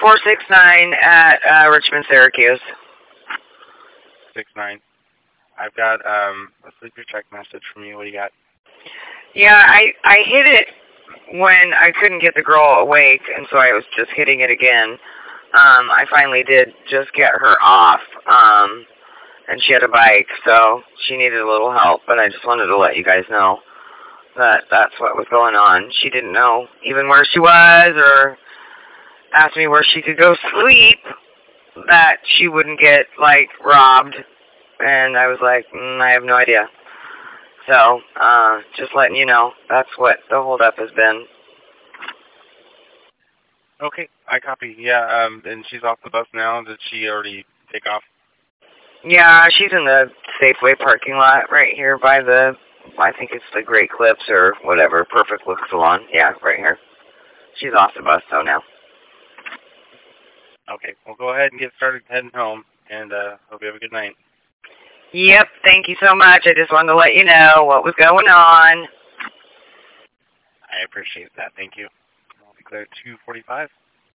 469 at Richmond, Syracuse. 69. I've got a sleeper check message from you. What do you got? Yeah, I hit it when I couldn't get the girl awake, and so I was just hitting it again. I finally did just get her off, and she had a bike, so she needed a little help, but I just wanted to let you guys know that that's what was going on. She didn't know even where she was, or asked me where she could go sleep, that she wouldn't get, like, robbed, and I was like, I have no idea. So, just letting you know, that's what the holdup has been. Okay, I copy. Yeah, and she's off the bus now. Did she already take off? Yeah, she's in the Safeway parking lot right here by the, I think it's the Great Clips or whatever, Perfect Look Salon. Yeah, right here. She's off the bus, so now. Okay, well, go ahead and get started heading home, and hope you have a good night. Yep, thank you so much. I just wanted to let you know what was going on. I appreciate that. Thank you. I'll declare 2:45.